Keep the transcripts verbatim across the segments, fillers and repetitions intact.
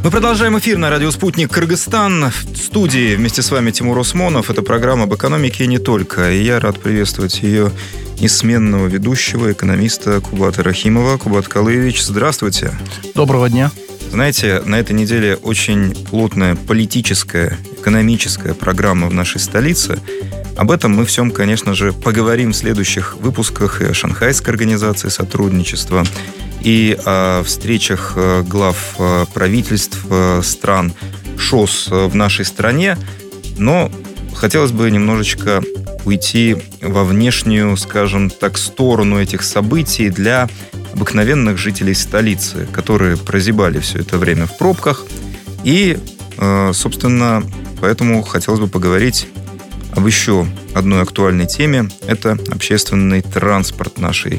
Мы продолжаем эфир на радио «Спутник Кыргызстан». В студии вместе с вами Тимур Осмонов. Это программа об экономике и не только. И я рад приветствовать ее несменного ведущего, экономиста Кубата Рахимова. Кубат Калыевич, здравствуйте. Доброго дня. Знаете, на этой неделе очень плотная политическая, экономическая программа в нашей столице. Об этом мы всем, конечно же, поговорим в следующих выпусках и о Шанхайской организации сотрудничества, и о встречах глав правительств стран ШОС в нашей стране. Но хотелось бы немножечко уйти во внешнюю, скажем так, сторону этих событий для обыкновенных жителей столицы, которые прозябали все это время в пробках. И, собственно, поэтому хотелось бы поговорить об еще одной актуальной теме. Это общественный транспорт нашей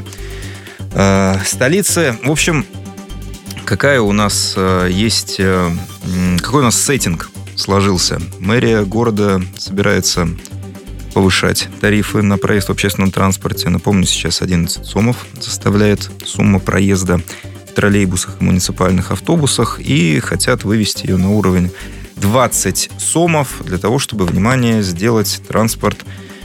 э, столицы. В общем, какая у нас э, есть, э, какой у нас сеттинг сложился? Мэрия города собирается повышать тарифы на проезд в общественном транспорте. Напомню, сейчас одиннадцать сомов составляет сумма проезда в троллейбусах и муниципальных автобусах, и хотят вывести ее на уровень двадцать сомов для того, чтобы, внимание, сделать транспорт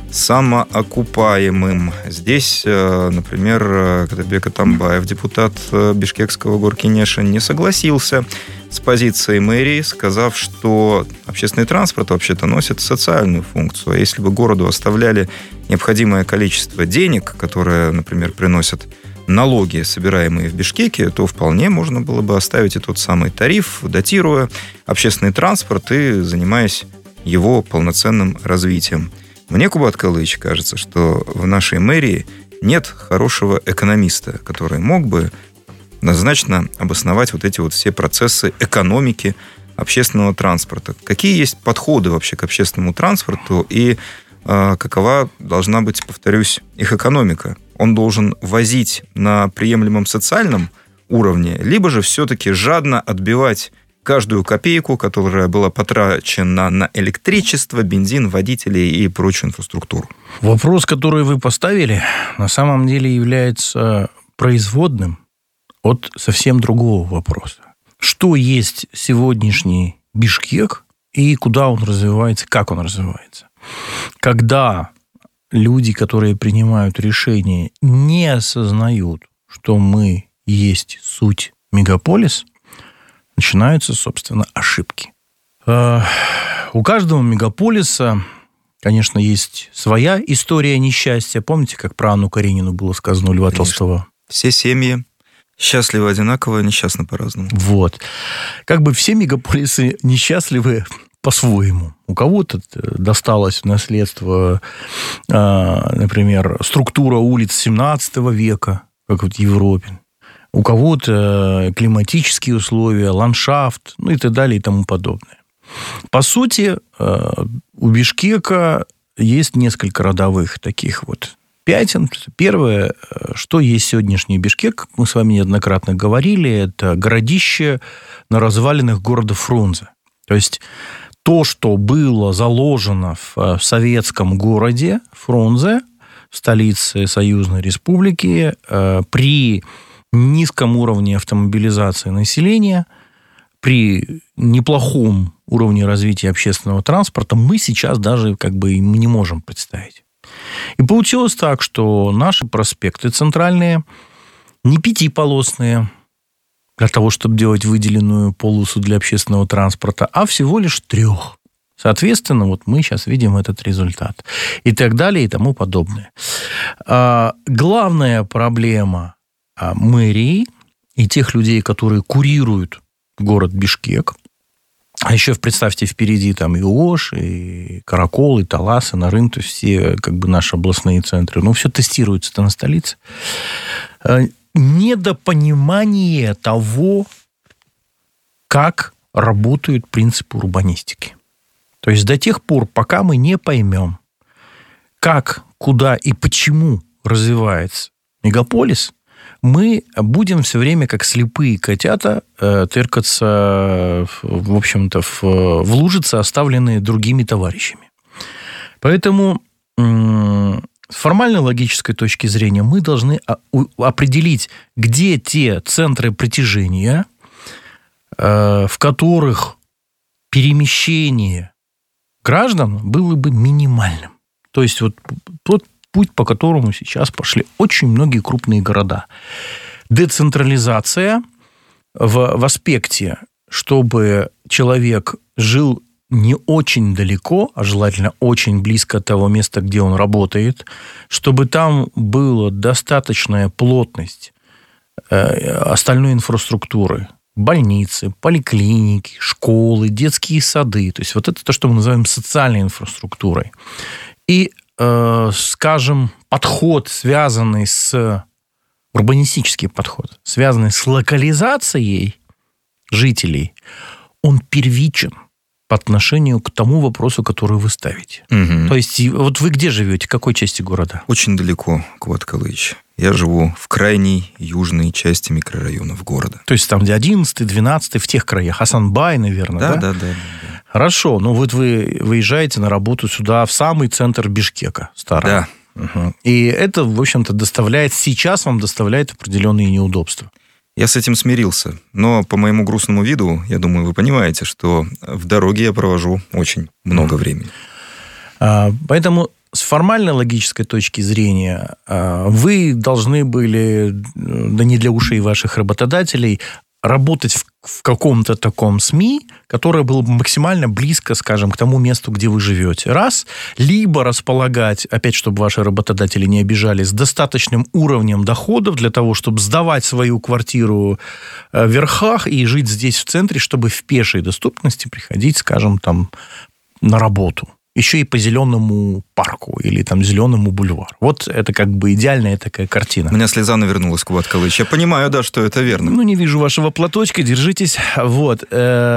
самоокупаемым. Здесь, например, Кадырбек Атамбаев, депутат бишкекского горкенеша, не согласился с позицией мэрии, сказав, что общественный транспорт вообще-то носит социальную функцию. А если бы городу оставляли необходимое количество денег, которое, например, приносят налоги, собираемые в Бишкеке, то вполне можно было бы оставить и тот самый тариф, датируя общественный транспорт и занимаясь его полноценным развитием. Мне, Кубат Калыевич, кажется, что в нашей мэрии нет хорошего экономиста, который мог бы однозначно обосновать вот эти вот все процессы экономики общественного транспорта. Какие есть подходы вообще к общественному транспорту и э, какова должна быть, повторюсь, их экономика? Он должен возить на приемлемом социальном уровне, либо же все-таки жадно отбивать каждую копейку, которая была потрачена на электричество, бензин, водителей и прочую инфраструктуру? Вопрос, который вы поставили, на самом деле является производным от совсем другого вопроса. Что есть сегодняшний Бишкек и куда он развивается, как он развивается? Когда люди, которые принимают решения, не осознают, что мы есть суть мегаполис, начинаются, собственно, ошибки. У каждого мегаполиса, конечно, есть своя история несчастья. Помните, как про Анну Каренину было сказано у Льва Конечно. Толстого? Все семьи счастливы одинаково, несчастны по-разному. Вот. Как бы все мегаполисы несчастливы по-своему. У кого-то досталось в наследство, например, структура улиц семнадцатого века, как вот в Европе. У кого-то климатические условия, ландшафт, ну и так далее и тому подобное. По сути, у Бишкека есть несколько родовых таких вот пятен. Первое, что есть сегодняшний Бишкек, как мы с вами неоднократно говорили, это городище на развалинах города Фрунзе. То есть то, что было заложено в советском городе Фрунзе, столице Союзной Республики, при низком уровне автомобилизации населения, при неплохом уровне развития общественного транспорта, мы сейчас даже как бы не можем представить. И получилось так, что наши проспекты центральные не пятиполосные, для того, чтобы делать выделенную полосу для общественного транспорта, а всего лишь трех. Соответственно, вот мы сейчас видим этот результат. И так далее, и тому подобное. А главная проблема мэрии и тех людей, которые курируют город Бишкек, а еще, представьте, впереди там и Ош, и Каракол, и Талас, и Нарын, то есть все как бы наши областные центры. Ну, все тестируется-то на столице. Недопонимание того, как работают принципы урбанистики. То есть до тех пор, пока мы не поймем, как, куда и почему развивается мегаполис, мы будем все время, как слепые котята, тыркаться, в общем-то, в, в лужице, оставленные другими товарищами. Поэтому с формально-логической точки зрения мы должны определить, где те центры притяжения в которых перемещение граждан было бы минимальным. То есть вот тот путь, по которому сейчас пошли очень многие крупные города. Децентрализация в, в аспекте, чтобы человек жил не очень далеко, а желательно очень близко от того места, где он работает, чтобы там была достаточная плотность остальной инфраструктуры. Больницы, поликлиники, школы, детские сады. То есть вот это то, что мы называем социальной инфраструктурой. И, э, скажем, подход, связанный с... урбанистический подход, связанный с локализацией жителей, он первичен по отношению к тому вопросу, который вы ставите. Угу. То есть, вот вы где живете? В какой части города? Очень далеко, Кубат Калыч. Я живу в крайней южной части микрорайонов города. То есть, там, где одиннадцатый, двенадцатый, в тех краях. Хасанбай, наверное, да? Да, да, да. да, да. Хорошо. Ну, вот вы выезжаете на работу сюда, в самый центр Бишкека старого. Да. Угу. И это, в общем-то, доставляет, сейчас вам доставляет определенные неудобства. Я с этим смирился, но по моему грустному виду, я думаю, вы понимаете, что в дороге я провожу очень много времени. Поэтому с формальной логической точки зрения вы должны были, да не для ушей ваших работодателей, работать в, в каком-то таком СМИ, которое было бы максимально близко, скажем, к тому месту, где вы живете. Раз. Либо располагать, опять, чтобы ваши работодатели не обижались, достаточным уровнем доходов для того, чтобы сдавать свою квартиру в верхах и жить здесь, в центре, чтобы в пешей доступности приходить, скажем, там, на работу. Еще и по зеленому парку или там зеленому бульвару. Вот это как бы идеальная такая картина. У меня слеза навернулась, Кубат Калыч. Я понимаю, да, что это верно. Ну, не вижу вашего платочка, держитесь. Вот. Вот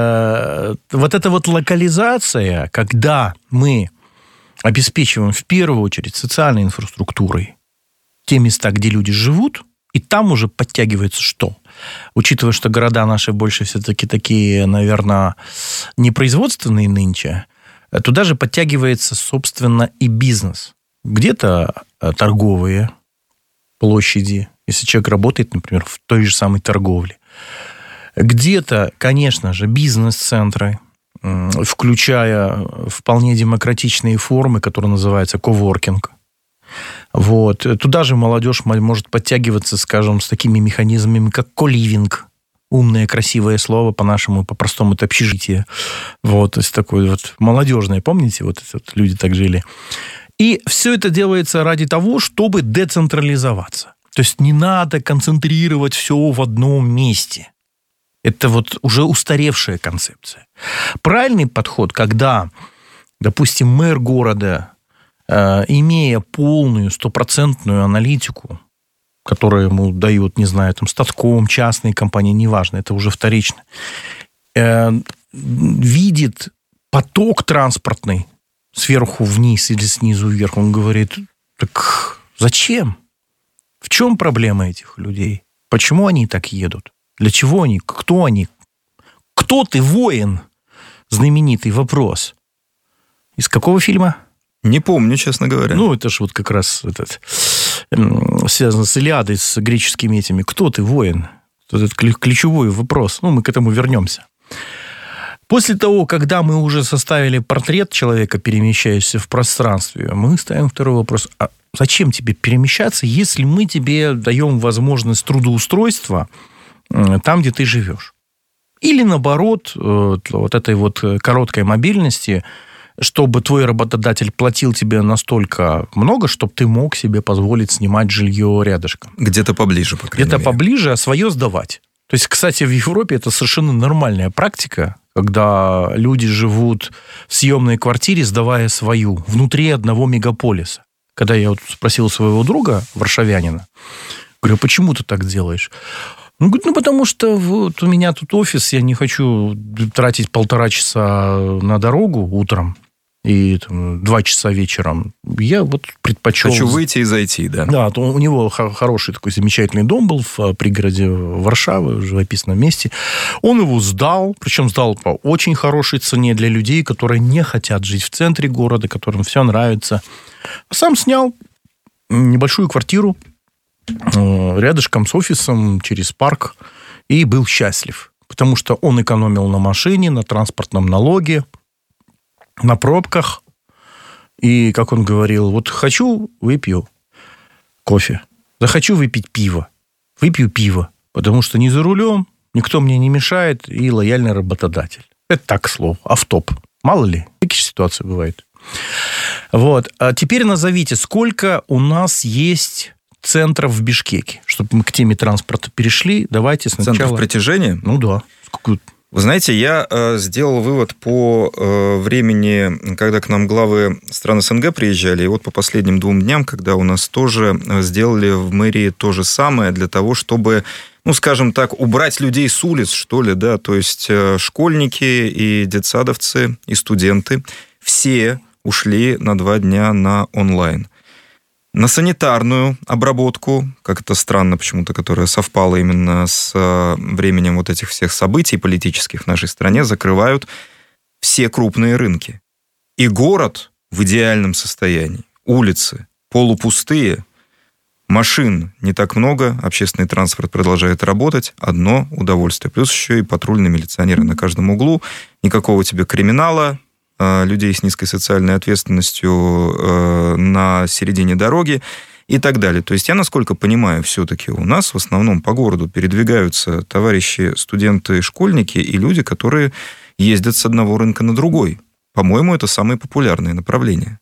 эта вот локализация, когда мы обеспечиваем в первую очередь социальной инфраструктурой те места, где люди живут, и там уже подтягивается что? Учитывая, что города наши больше все-таки такие, наверное, не производственные нынче, туда же подтягивается, собственно, и бизнес. Где-то торговые площади, если человек работает, например, в той же самой торговле. Где-то, конечно же, бизнес-центры, включая вполне демократичные формы, которые называются коворкинг. Вот. Туда же молодежь может подтягиваться, скажем, с такими механизмами, как коливинг. Умное, красивое слово, по-нашему, по-простому, это общежитие. Вот, то есть такое вот молодежное, помните, вот, вот люди так жили. И все это делается ради того, чтобы децентрализоваться. То есть не надо концентрировать все в одном месте. Это вот уже устаревшая концепция. Правильный подход, когда, допустим, мэр города, э, имея полную, стопроцентную аналитику, которые ему дают, не знаю, там, статком, частные компании, неважно, это уже вторично, э, видит поток транспортный сверху вниз или снизу вверх. Он говорит, так зачем? В чем проблема этих людей? Почему они так едут? Для чего они? Кто они? Кто ты, воин? Знаменитый вопрос. Из какого фильма? Не помню, честно говоря. Ну, это же вот как раз этот, связано с Илиадой, с греческими этими. Кто ты, воин? Это ключевой вопрос. Ну, мы к этому вернемся. После того, когда мы уже составили портрет человека, перемещающегося в пространстве, мы ставим второй вопрос. А зачем тебе перемещаться, если мы тебе даем возможность трудоустройства там, где ты живешь? Или, наоборот, вот этой вот короткой мобильности, чтобы твой работодатель платил тебе настолько много, чтобы ты мог себе позволить снимать жилье рядышком. Где-то поближе, по крайней Где-то мере. поближе, а свое сдавать. То есть, кстати, в Европе это совершенно нормальная практика, когда люди живут в съемной квартире, сдавая свою, внутри одного мегаполиса. Когда я вот спросил своего друга, варшавянина, говорю, почему ты так делаешь? Он говорит, ну, потому что вот у меня тут офис, я не хочу тратить полтора часа на дорогу утром и там, два часа вечером. Я вот предпочел... Хочу выйти и зайти, да. Да, то у него хороший такой замечательный дом был в пригороде Варшавы, в живописном месте. Он его сдал, причем сдал по очень хорошей цене для людей, которые не хотят жить в центре города, которым все нравится. Сам снял небольшую квартиру рядышком с офисом, через парк, и был счастлив. потому что он экономил на машине, на транспортном налоге, на пробках. И, как он говорил, вот хочу, выпью кофе. Захочу выпить пиво. Выпью пиво, потому что не за рулем, никто мне не мешает, и лояльный работодатель. Это так, к слову, автоп. Мало ли, такие ситуации бывают. Вот. А теперь назовите, сколько у нас есть центров в Бишкеке, чтобы мы к теме транспорта перешли. Давайте сначала... Центров притяжения? Ну да. Сколько... Вы знаете, я э, сделал вывод по э, времени, когда к нам главы стран СНГ приезжали, и вот по последним двум дням, когда у нас тоже сделали в мэрии то же самое для того, чтобы, ну, скажем так, убрать людей с улиц, что ли, да, то есть э, школьники и детсадовцы, и студенты, все ушли на два дня на онлайн. На санитарную обработку, как это странно почему-то, которая совпала именно с временем вот этих всех событий политических в нашей стране, закрывают все крупные рынки. И город в идеальном состоянии. Улицы полупустые, машин не так много, общественный транспорт продолжает работать. Одно удовольствие. Плюс еще и патрульные милиционеры на каждом углу. Никакого тебе криминала, людей с низкой социальной ответственностью на середине дороги и так далее. То есть я, насколько понимаю, все-таки у нас в основном по городу передвигаются товарищи, студенты, школьники и люди, которые ездят с одного рынка на другой. По-моему, это самые популярные направления.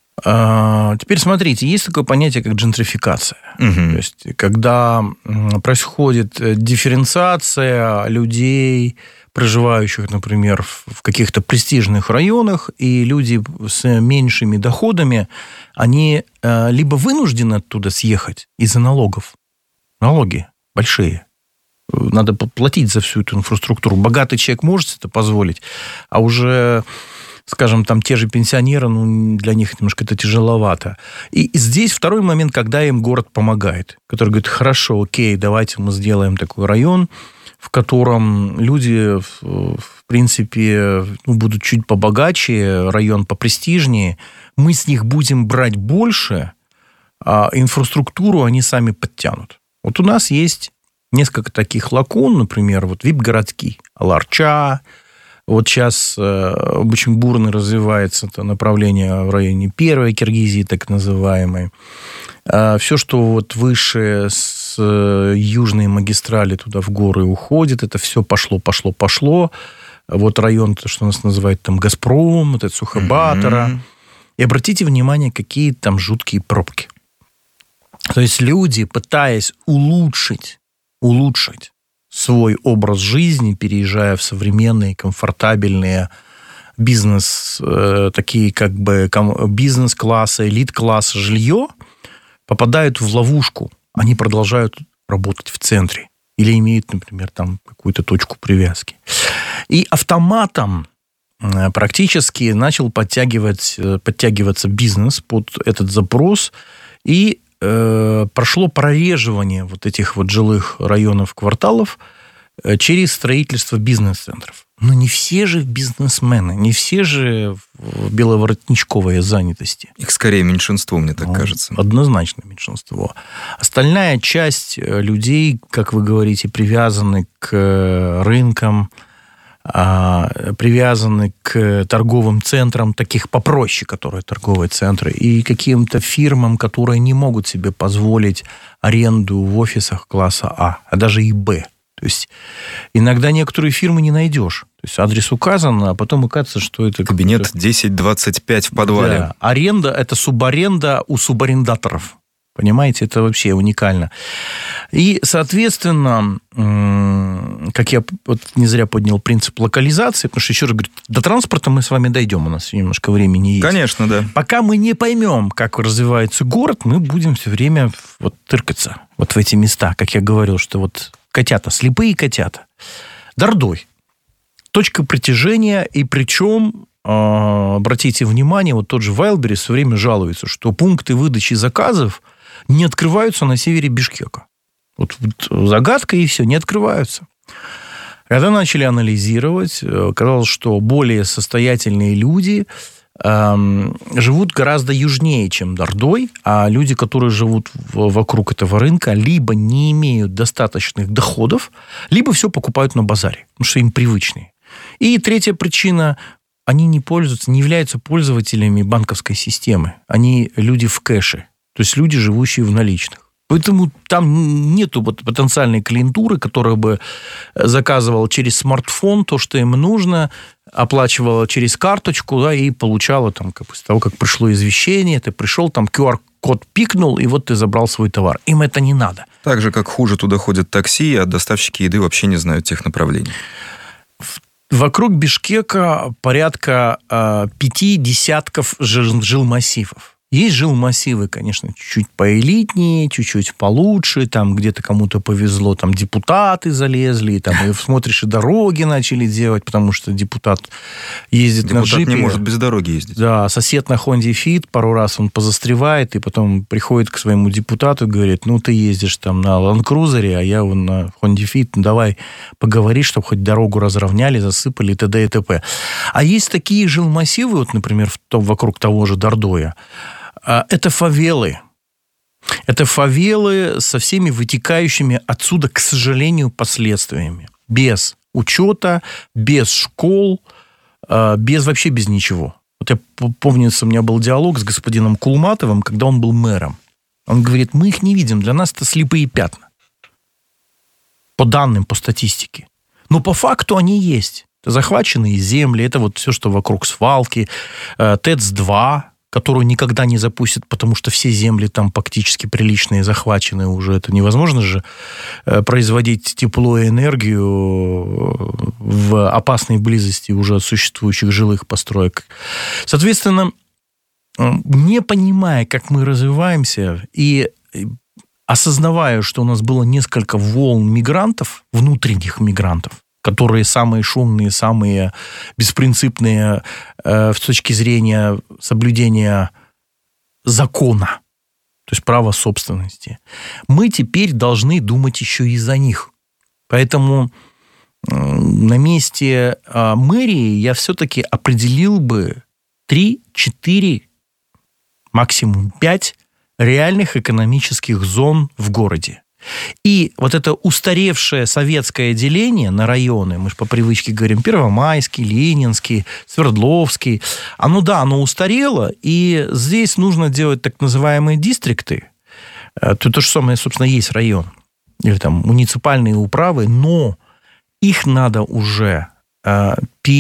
А, теперь смотрите, есть такое понятие, как джентрификация. Угу. То есть, когда происходит дифференциация людей, проживающих, например, в каких-то престижных районах, и люди с меньшими доходами, они либо вынуждены оттуда съехать из-за налогов. Налоги большие. Надо платить за всю эту инфраструктуру. Богатый человек может это позволить, а уже, скажем, там те же пенсионеры, ну, для них немножко это тяжеловато. И здесь второй момент, когда им город помогает, который говорит, хорошо, окей, давайте мы сделаем такой район, в котором люди, в принципе, ну, будут чуть побогаче, район попрестижнее, мы с них будем брать больше, а инфраструктуру они сами подтянут. Вот у нас есть несколько таких лакун, например, вот ви ай пи-городки, Аларча, вот сейчас э, очень бурно развивается это направление в районе Первой Киргизии, так называемой. Э, все, что вот выше с э, южной магистрали туда в горы уходит, это все пошло, пошло, пошло. Вот район, то, что у нас называют там Газпром, вот это Сухобатора. Mm-hmm. И обратите внимание, какие там жуткие пробки. То есть люди, пытаясь улучшить, улучшить свой образ жизни, переезжая в современные, комфортабельные бизнес, э, такие как бы бизнес-класса, элит-класса жилье, попадают в ловушку. Они продолжают работать в центре или имеют, например, там какую-то точку привязки. И автоматом практически начал подтягивать, подтягиваться бизнес под этот запрос, и э, прошло прореживание вот этих вот жилых районов, кварталов через строительство бизнес-центров. Но не все же бизнесмены, не все же в беловоротничковой занятости. Их скорее меньшинство, мне так ну, кажется. Однозначно меньшинство. Остальная часть людей, как вы говорите, привязаны к рынкам, привязаны к торговым центрам, таких попроще, которые торговые центры, и каким-то фирмам, которые не могут себе позволить аренду в офисах класса А, а даже и Б. То есть иногда некоторые фирмы не найдешь. То есть адрес указан, а потом оказывается, что это... Кабинет десять двадцать пять в подвале. Да. Аренда – это субаренда у субарендаторов. Понимаете, это вообще уникально. И, соответственно, как я вот не зря поднял принцип локализации, потому что, еще раз говорю, до транспорта мы с вами дойдем, у нас немножко времени есть. Конечно, да. Пока мы не поймем, как развивается город, мы будем все время вот тыркаться вот в эти места, как я говорил, что вот котята, слепые котята. Дордой. Точка притяжения, и причем, обратите внимание, вот тот же Wildberries все время жалуется, что пункты выдачи заказов не открываются на севере Бишкека. Вот, вот загадка, и все, не открываются. Когда начали анализировать, оказалось, что более состоятельные люди эм, живут гораздо южнее, чем Дордой, а люди, которые живут в, вокруг этого рынка, либо не имеют достаточных доходов, либо все покупают на базаре, потому что им привычнее. И третья причина – они не пользуются, не являются пользователями банковской системы. Они люди в кэше, то есть люди, живущие в наличных. Поэтому там нету вот потенциальной клиентуры, которая бы заказывала через смартфон то, что им нужно, оплачивала через карточку, да, и получала там, как, после того, как пришло извещение, ты пришел, там ку ар-код пикнул, и вот ты забрал свой товар. Им это не надо. Так же, как хуже туда ходят такси, а доставщики еды вообще не знают тех направлений. Вокруг Бишкека порядка э, пяти десятков жил, жилмассивов. Есть жилмассивы, конечно, чуть-чуть поэлитнее, чуть-чуть получше, там где-то кому-то повезло, там депутаты залезли, и, там, и смотришь, и дороги начали делать, потому что депутат ездит депутат на джипе. Депутат не может без дороги ездить. Да, сосед на Honda Fit, пару раз он позастревает, и потом приходит к своему депутату и говорит, ну, ты ездишь там на Land Cruiser, а я вон на Honda Fit, ну, давай поговори, чтобы хоть дорогу разровняли, засыпали, и т.д. и т.п. А есть такие жилмассивы, вот, например, вокруг того же Дордоя, это фавелы. Это фавелы со всеми вытекающими отсюда, к сожалению, последствиями. Без учета, без школ, без вообще без ничего. Вот я помню, у меня был диалог с господином Кулматовым, когда он был мэром. Он говорит, мы их не видим, для нас это слепые пятна. По данным, по статистике. Но по факту они есть. Это захваченные земли, это вот все, что вокруг свалки, ТЭЦ два, которую никогда не запустят, потому что все земли там практически приличные, захвачены уже. Это невозможно же производить тепло и энергию в опасной близости уже от существующих жилых построек. Соответственно, не понимая, как мы развиваемся, и осознавая, что у нас было несколько волн мигрантов, внутренних мигрантов, которые самые шумные, самые беспринципные э, с точки зрения соблюдения закона, то есть права собственности, мы теперь должны думать еще и за них. Поэтому э, на месте э, мэрии я все-таки определил бы три-четыре, максимум пять реальных экономических зон в городе. И вот это устаревшее советское деление на районы, мы же по привычке говорим Первомайский, Ленинский, Свердловский, оно, да, оно устарело, и здесь нужно делать так называемые дистрикты. То, то же самое, собственно, есть район, или там муниципальные управы, но их надо уже э,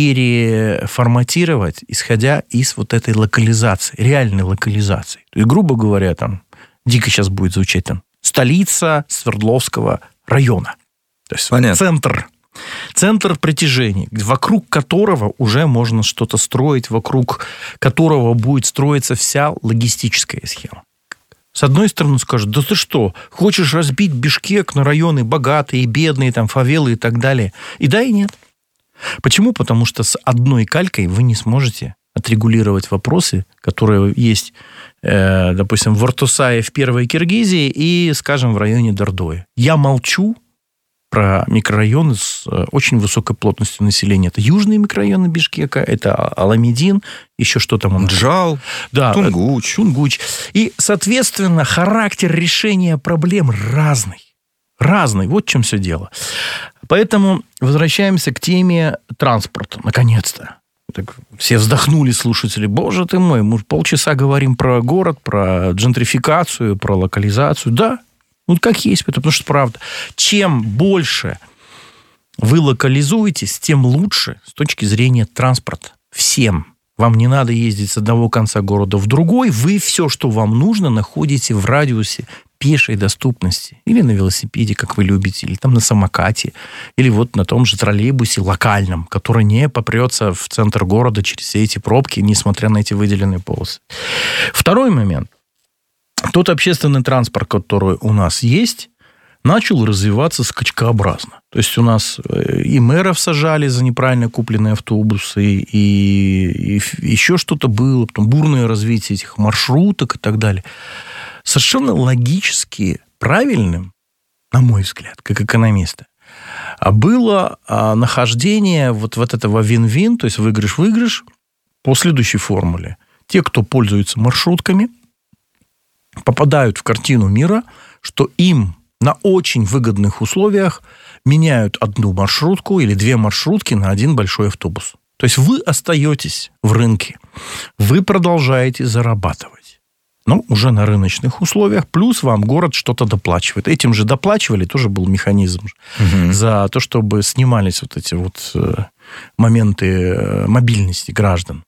переформатировать, исходя из вот этой локализации, реальной локализации. То есть, грубо говоря, там, дико сейчас будет звучать там, столица Свердловского района. То есть понятно. Центр. Центр притяжения, вокруг которого уже можно что-то строить, вокруг которого будет строиться вся логистическая схема. С одной стороны скажут, да ты что, хочешь разбить Бишкек на районы богатые, бедные, там, фавелы и так далее? И да, и нет. Почему? Потому что с одной калькой вы не сможете отрегулировать вопросы, которые есть, э, допустим, в Ортусае, в Первой Киргизии и, скажем, в районе Дордоя. Я молчу про микрорайоны с очень высокой плотностью населения. Это южные микрорайоны Бишкека, это Аламедин, еще что там. Джал, да, Тунгуч. Тунгуч. И, соответственно, характер решения проблем разный. Разный. Вот в чем все дело. Поэтому возвращаемся к теме транспорта, наконец-то. Так, все вздохнули, слушатели. Боже ты мой, мы полчаса говорим про город, про джентрификацию, про локализацию. Да, вот как есть, потому что правда. Чем больше вы локализуетесь, тем лучше с точки зрения транспорта. Всем. Вам не надо ездить с одного конца города в другой. Вы все, что вам нужно, находите в радиусе пешей доступности. Или на велосипеде, как вы любите, или там на самокате, или вот на том же троллейбусе локальном, который не попрется в центр города через все эти пробки, несмотря на эти выделенные полосы. Второй момент. Тот общественный транспорт, который у нас есть, начал развиваться скачкообразно. То есть у нас и мэров сажали за неправильно купленные автобусы, и, и еще что-то было, потом бурное развитие этих маршруток и так далее. Совершенно логически правильным, на мой взгляд, как экономиста, было нахождение вот, вот этого вин-вин, то есть выигрыш-выигрыш, по следующей формуле. Те, кто пользуется маршрутками, попадают в картину мира, что им на очень выгодных условиях меняют одну маршрутку или две маршрутки на один большой автобус. То есть вы остаетесь в рынке, вы продолжаете зарабатывать. Ну, уже на рыночных условиях, плюс вам город что-то доплачивает. Этим же доплачивали, тоже был механизм угу. за то, чтобы снимались вот эти вот моменты мобильности граждан.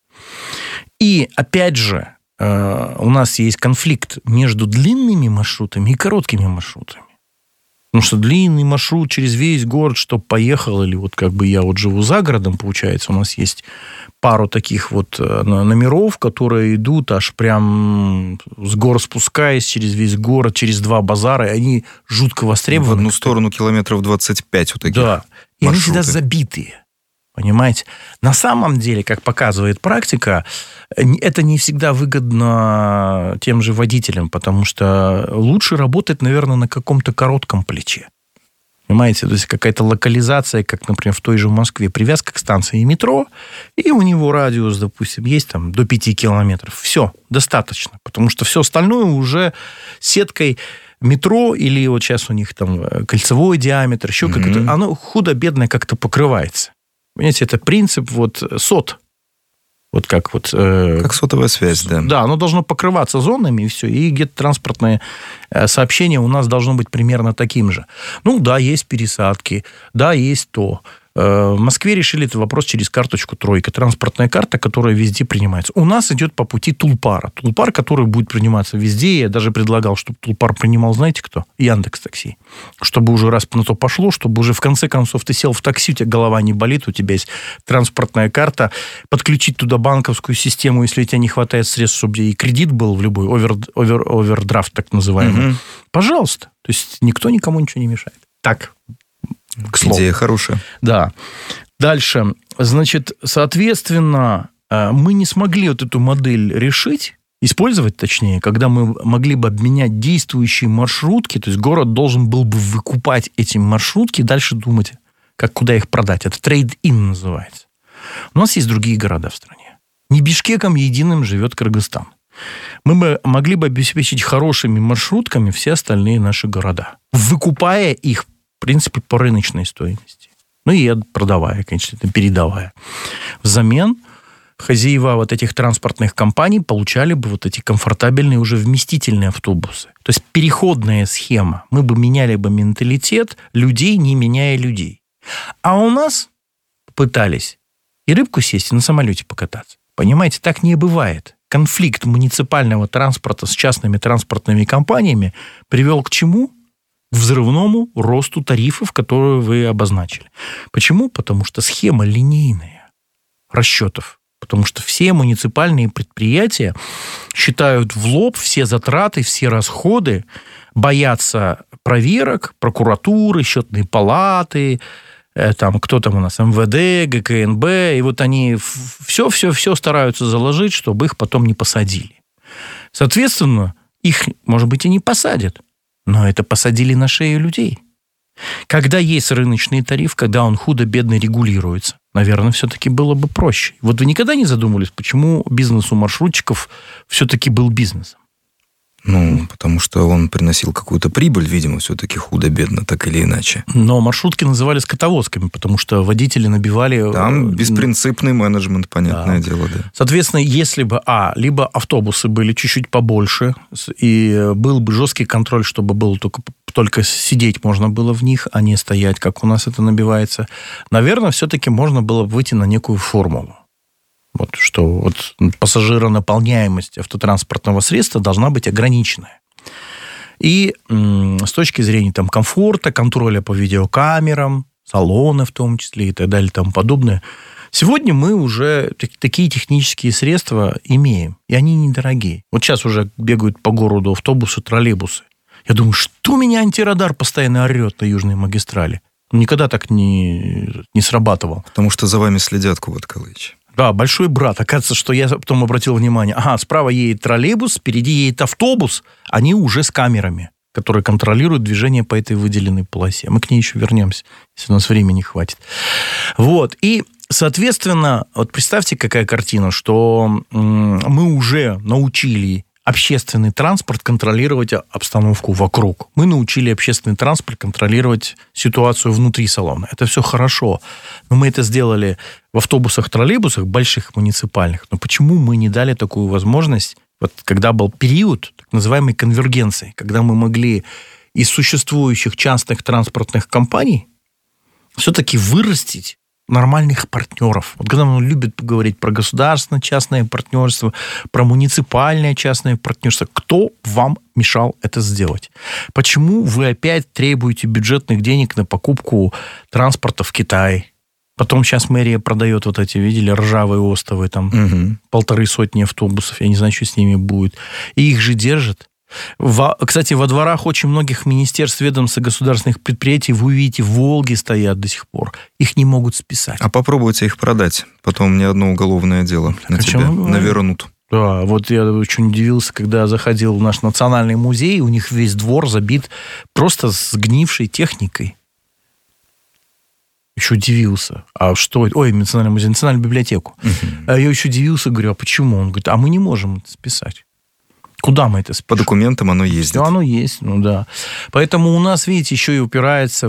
И, опять же, у нас есть конфликт между длинными маршрутами и короткими маршрутами. Потому что длинный маршрут через весь город, чтобы поехал, или вот как бы я вот живу за городом, получается, у нас есть пару таких вот номеров, которые идут аж прям с гор спускаясь через весь город, через два базара, и они жутко востребованы. В одну сторону километров двадцать пять вот таких Да, и маршруты. Они всегда забитые. Понимаете? На самом деле, как показывает практика, это не всегда выгодно тем же водителям, потому что лучше работать, наверное, на каком-то коротком плече. Понимаете? То есть какая-то локализация, как, например, в той же Москве, привязка к станции метро, и у него радиус, допустим, есть там до пяти километров. Все, достаточно, потому что все остальное уже сеткой метро, или вот сейчас у них там кольцевой диаметр, еще mm-hmm. как-то, оно худо-бедно как-то покрывается. Понимаете, это принцип вот сот. Вот как вот... Э, как сотовая связь, да. Да, оно должно покрываться зонами, и все. И где-то транспортное сообщение у нас должно быть примерно таким же. Ну, да, есть пересадки, да, есть то. В Москве решили этот вопрос через карточку «Тройка». Транспортная карта, которая везде принимается. У нас идет по пути Тулпара. Тулпар, который будет приниматься везде. Я даже предлагал, чтобы Тулпар принимал, знаете кто? Яндекс.Такси. Чтобы уже раз на то пошло, чтобы уже в конце концов ты сел в такси, у тебя голова не болит, у тебя есть транспортная карта, подключить туда банковскую систему, если у тебя не хватает средств, чтобы и кредит был в любой, овер, овер, овердрафт так называемый. Угу. Пожалуйста. То есть никто никому ничего не мешает. Так, к слову. Идея хорошая. Да. Дальше. Значит, соответственно, мы не смогли вот эту модель решить, использовать точнее, когда мы могли бы обменять действующие маршрутки, то есть город должен был бы выкупать эти маршрутки, дальше думать, как куда их продать. Это трейд-ин называется. У нас есть другие города в стране. Не Бишкеком единым живет Кыргызстан. Мы бы могли бы обеспечить хорошими маршрутками все остальные наши города, выкупая их в принципе, по рыночной стоимости. Ну, и продавая, конечно, передавая. Взамен хозяева вот этих транспортных компаний получали бы вот эти комфортабельные, уже вместительные автобусы. То есть переходная схема. Мы бы меняли бы менталитет людей, не меняя людей. А у нас пытались и рыбку съесть, и на самолете покататься. Понимаете, так не бывает. Конфликт муниципального транспорта с частными транспортными компаниями привел к чему? К взрывному росту тарифов, которые вы обозначили. Почему? Потому что схема линейная расчетов. Потому что все муниципальные предприятия считают в лоб все затраты, все расходы, боятся проверок, прокуратуры, счетные палаты, там, кто там у нас, эм вэ дэ, гэ ка эн бэ, и вот они все-все-все стараются заложить, чтобы их потом не посадили. Соответственно, их, может быть, и не посадят. Но это посадили на шею людей. Когда есть рыночный тариф, когда он худо-бедно регулируется, наверное, все-таки было бы проще. Вот вы никогда не задумывались, почему бизнес у маршрутчиков все-таки был бизнесом? Ну, потому что он приносил какую-то прибыль, видимо, все-таки худо-бедно, так или иначе. Но маршрутки называли скотовозками, потому что водители набивали... Там беспринципный менеджмент, понятное да. дело, да. Соответственно, если бы, а, либо автобусы были чуть-чуть побольше, и был бы жесткий контроль, чтобы было только, только сидеть можно было в них, а не стоять, как у нас это набивается, наверное, все-таки можно было бы выйти на некую формулу. Вот, что вот пассажиронаполняемость автотранспортного средства должна быть ограниченная. И м, с точки зрения там, комфорта, контроля по видеокамерам, салоны в том числе и так далее и тому подобное, сегодня мы уже такие технические средства имеем, и они недорогие. Вот сейчас уже бегают по городу автобусы, троллейбусы. Я думаю, что у меня антирадар постоянно орет на южной магистрали? Никогда так не, не срабатывал. Потому что за вами следят, Кубат Калыч. Да, большой брат. Оказывается, что я потом обратил внимание. Ага, справа едет троллейбус, впереди едет автобус. Они уже с камерами, которые контролируют движение по этой выделенной полосе. Мы к ней еще вернемся, если у нас времени хватит. Вот. И, соответственно, вот представьте, какая картина, что мы уже научили общественный транспорт контролировать обстановку вокруг. Мы научили общественный транспорт контролировать ситуацию внутри салона. Это все хорошо. Но мы это сделали в автобусах, троллейбусах, больших муниципальных. Но почему мы не дали такую возможность, вот когда был период так называемой конвергенции, когда мы могли из существующих частных транспортных компаний все-таки вырастить нормальных партнеров. Вот когда он любит поговорить про государственное частное партнерство, про муниципальное частное партнерство, кто вам мешал это сделать? Почему вы опять требуете бюджетных денег на покупку транспорта в Китае? Потом сейчас мэрия продает вот эти, видели, ржавые остовы, там угу. полторы сотни автобусов, я не знаю, что с ними будет. И их же держат. Во, кстати, во дворах очень многих министерств, ведомств и государственных предприятий, вы увидите, «Волги» стоят до сих пор. Их не могут списать. А попробуйте их продать. Потом ни одно уголовное дело на так тебя навернут. Да, вот я очень удивился, когда заходил в наш национальный музей, у них весь двор забит просто сгнившей техникой. Еще удивился. А что это? Ой, национальный музей, национальную библиотеку. Uh-huh. А я еще удивился, говорю, а почему? Он говорит, а мы не можем это списать. Куда мы это спишем? По документам оно ездит. Оно есть, ну да. Поэтому у нас, видите, еще и упирается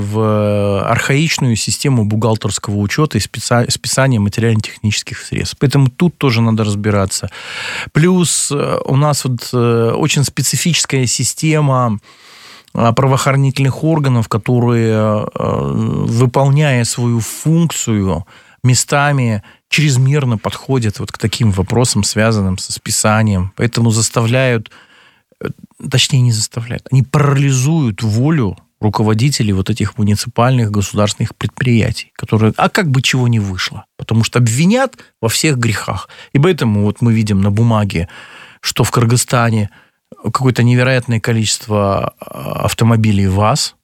в архаичную систему бухгалтерского учета и списания материально-технических средств. Поэтому тут тоже надо разбираться. Плюс у нас вот очень специфическая система правоохранительных органов, которые, выполняя свою функцию, местами чрезмерно подходят вот к таким вопросам, связанным со списанием. Поэтому заставляют, точнее, не заставляют, они парализуют волю руководителей вот этих муниципальных государственных предприятий, которые, а как бы чего не вышло, потому что обвинят во всех грехах. И поэтому вот мы видим на бумаге, что в Кыргызстане какое-то невероятное количество автомобилей ВАЗ.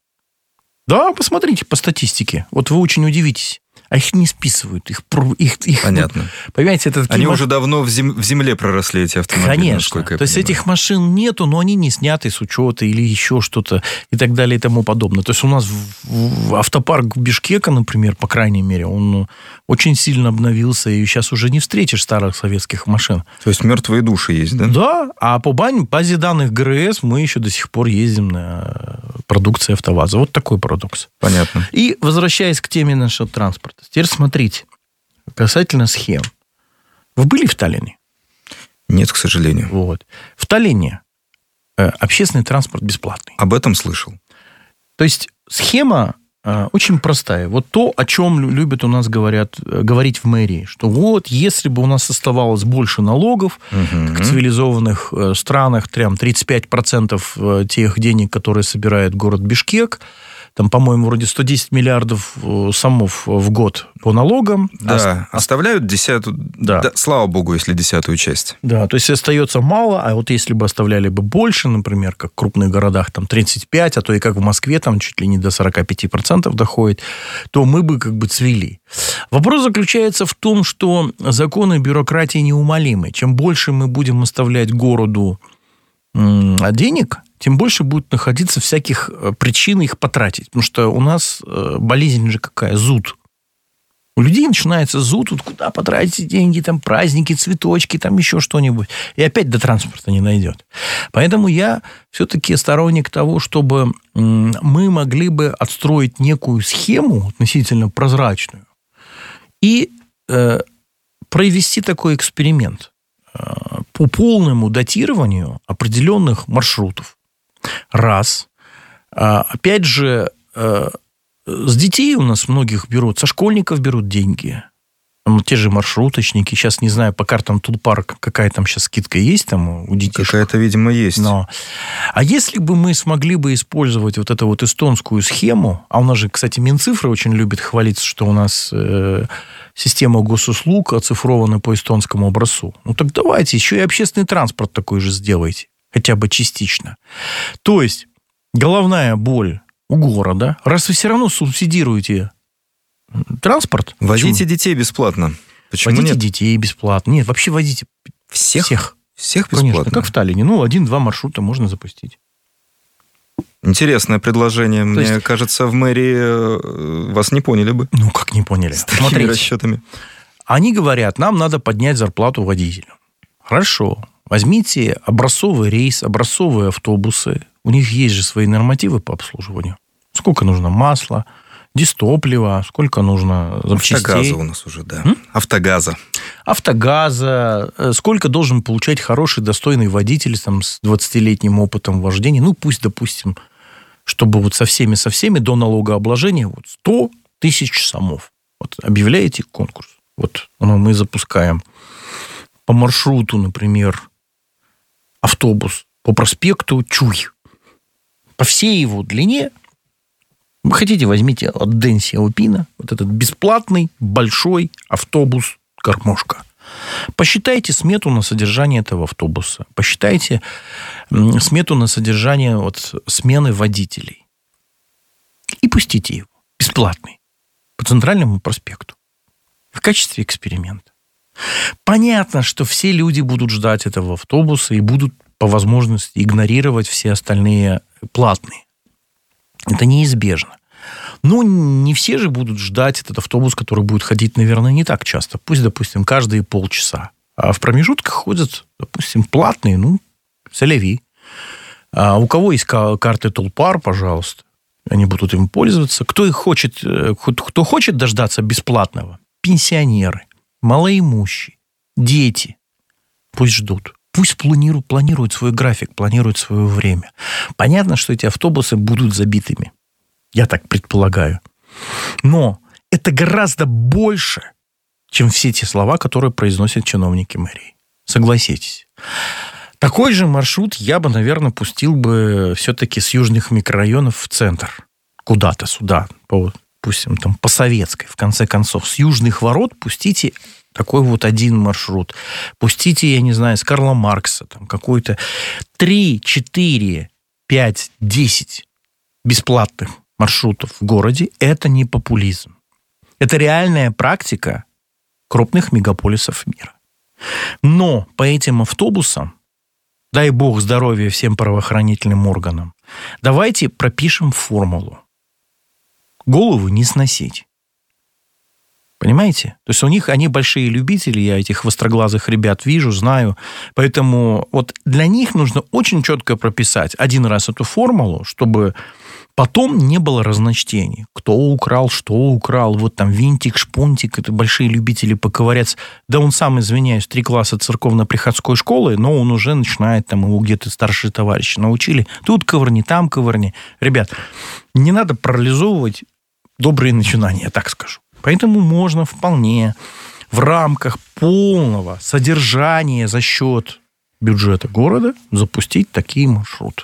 Да, посмотрите по статистике. Вот вы очень удивитесь. А их не списывают. Их, их, их, Понятно. Вот, понимаете, это они маш... уже давно в, зем... в земле проросли, эти автомобили. Конечно. То есть этих машин нету, но они не сняты с учета или еще что-то и так далее и тому подобное. То есть у нас в... автопарк Бишкека, например, по крайней мере, он очень сильно обновился, и сейчас уже не встретишь старых советских машин. То есть мертвые души есть, да? Да. А по базе данных ГРС мы еще до сих пор ездим на продукции АвтоВАЗа. Вот такой парадокс. Понятно. И возвращаясь к теме нашего транспорта. Теперь смотрите, касательно схем. Вы были в Таллине? Нет, к сожалению. Вот. В Таллине э, общественный транспорт бесплатный. Об этом слышал. То есть схема э, очень простая. Вот то, о чем любят у нас говорят, э, говорить в мэрии, что вот если бы у нас оставалось больше налогов, угу. как в цивилизованных э, странах, прям тридцать пять процентов тех денег, которые собирает город Бишкек, там, по-моему, вроде сто десять миллиардов сомов в год по налогам. Да, а... оставляют десятую... Да. Да, слава богу, если десятую часть. Да, то есть остается мало, а вот если бы оставляли бы больше, например, как в крупных городах, там тридцать пять, а то и как в Москве, там чуть ли не до сорок пять процентов доходит, то мы бы как бы цвели. Вопрос заключается в том, что законы бюрократии неумолимы. Чем больше мы будем оставлять городу денег, тем больше будет находиться всяких причин их потратить. Потому что у нас болезнь же какая? Зуд. У людей начинается зуд, вот куда потратить деньги, там праздники, цветочки, там еще что-нибудь. И опять до транспорта не дойдет. Поэтому я все-таки сторонник того, чтобы мы могли бы отстроить некую схему относительно прозрачную и э, провести такой эксперимент по полному датированию определенных маршрутов. Раз. Опять же, с детей у нас многих берут, со школьников берут деньги. Там те же маршруточники. Сейчас не знаю, по картам Тулпарк, какая там сейчас скидка есть там у детей. Какая-то, видимо, есть. Но... А если бы мы смогли бы использовать вот эту вот эстонскую схему, а у нас же, кстати, Минцифры очень любит хвалиться, что у нас э, система госуслуг оцифрована по эстонскому образцу. Ну так давайте еще и общественный транспорт такой же сделайте. Хотя бы частично. То есть головная боль у города, раз вы все равно субсидируете транспорт. Возите почему? Детей бесплатно. Почему водите нет? детей бесплатно. Нет, вообще водите всех. Всех, всех бесплатно. Конечно, как в Таллине. Ну, один-два маршрута можно запустить. Интересное предложение. То Мне есть... кажется, в мэрии вас не поняли бы. Ну, как не поняли? С такими Смотрите, расчетами. Они говорят, нам надо поднять зарплату водителю. Хорошо. Возьмите образцовый рейс, образцовые автобусы. У них есть же свои нормативы по обслуживанию. Сколько нужно масла, дистоплива, сколько нужно запчастей. Автогаза у нас уже, да. М? Автогаза. Автогаза. Сколько должен получать хороший, достойный водитель там, с двадцатилетним опытом вождения. Ну, пусть, допустим, чтобы вот со всеми, со всеми до налогообложения вот сто тысяч самов. Вот объявляете конкурс. Вот мы запускаем по маршруту, например, автобус по проспекту Чуй. По всей его длине. Вы хотите, возьмите от Дэн Сяопина вот этот бесплатный большой автобус-гармошка. Посчитайте смету на содержание этого автобуса. Посчитайте смету на содержание вот смены водителей. И пустите его. Бесплатный. По центральному проспекту. В качестве эксперимента. Понятно, что все люди будут ждать этого автобуса и будут по возможности игнорировать все остальные платные. Это неизбежно. Но не все же будут ждать этот автобус, который будет ходить, наверное, не так часто. Пусть, допустим, каждые полчаса. А в промежутках ходят, допустим, платные, ну, соляви. А у кого есть карты Тулпар, пожалуйста, они будут им пользоваться. Кто их хочет, кто хочет дождаться бесплатного? Пенсионеры, малоимущие, дети. Пусть ждут. Пусть планируют, планируют свой график, планируют свое время. Понятно, что эти автобусы будут забитыми. Я так предполагаю. Но это гораздо больше, чем все те слова, которые произносят чиновники мэрии. Согласитесь. Такой же маршрут я бы, наверное, пустил бы все-таки с южных микрорайонов в центр. Куда-то сюда. По, пустим, там, по Советской. В конце концов, с южных ворот пустите такой вот один маршрут. Пустите, я не знаю, с Карла Маркса. Там, какой-то три, четыре, пять, десять бесплатных маршрутов в городе. Это не популизм. Это реальная практика крупных мегаполисов мира. Но по этим автобусам, дай бог здоровья всем правоохранительным органам, давайте пропишем формулу. Голову не сносить. Понимаете? То есть у них, они большие любители, я этих востроглазых ребят вижу, знаю. Поэтому вот для них нужно очень четко прописать один раз эту формулу, чтобы потом не было разночтений. Кто украл, что украл. Вот там винтик, шпунтик. Это большие любители поковыряться. Да он сам, извиняюсь, три класса церковно-приходской школы, но он уже начинает, там его где-то старшие товарищи научили. Тут ковырни, там ковырни. Ребят, не надо парализовывать добрые начинания, я так скажу. Поэтому можно вполне в рамках полного содержания за счет бюджета города запустить такие маршруты.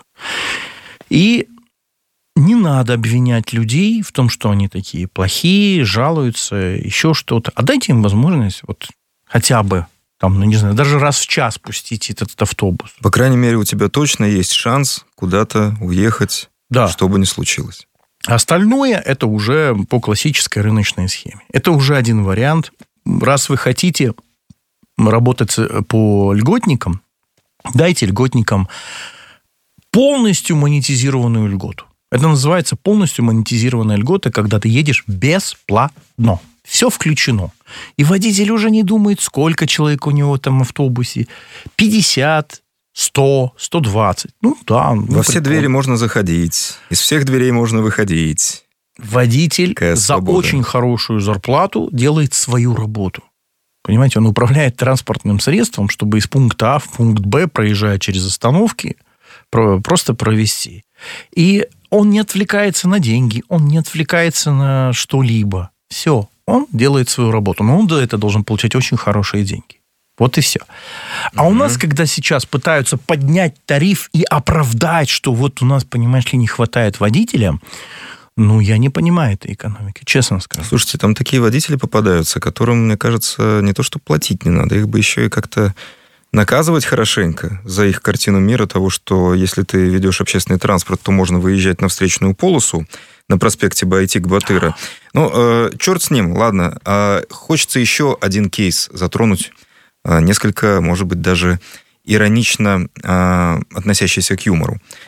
И не надо обвинять людей в том, что они такие плохие, жалуются, еще что-то. А дайте им возможность вот хотя бы, там, ну, не знаю, даже раз в час пустить этот автобус. По крайней мере, у тебя точно есть шанс куда-то уехать, да, что бы ни случилось. Остальное – это уже по классической рыночной схеме. Это уже один вариант. Раз вы хотите работать по льготникам, дайте льготникам полностью монетизированную льготу. Это называется полностью монетизированная льгота, когда ты едешь бесплатно. Все включено. И водитель уже не думает, сколько человек у него там в автобусе. пятьдесят, сто, сто двадцать. Ну, да. Ну, Во все прикольно. двери можно заходить. Из всех дверей можно выходить. Водитель Какая за свобода. очень хорошую зарплату делает свою работу. Понимаете, он управляет транспортным средством, чтобы из пункта А в пункт Б, проезжая через остановки, просто провести. И он не отвлекается на деньги, он не отвлекается на что-либо. Все, он делает свою работу. Но он за это должен получать очень хорошие деньги. Вот и все. А mm-hmm. у нас, когда сейчас пытаются поднять тариф и оправдать, что вот у нас, понимаешь ли, не хватает водителя, ну, я не понимаю этой экономики, честно скажу. Слушайте, там такие водители попадаются, которым, мне кажется, не то что платить не надо, их бы еще и как-то наказывать хорошенько за их картину мира того, что если ты ведешь общественный транспорт, то можно выезжать на встречную полосу на проспекте Баитик-Батыра. Ну, э, черт с ним, ладно. Э, хочется еще один кейс затронуть, э, несколько, может быть, даже иронично э, относящийся к юмору.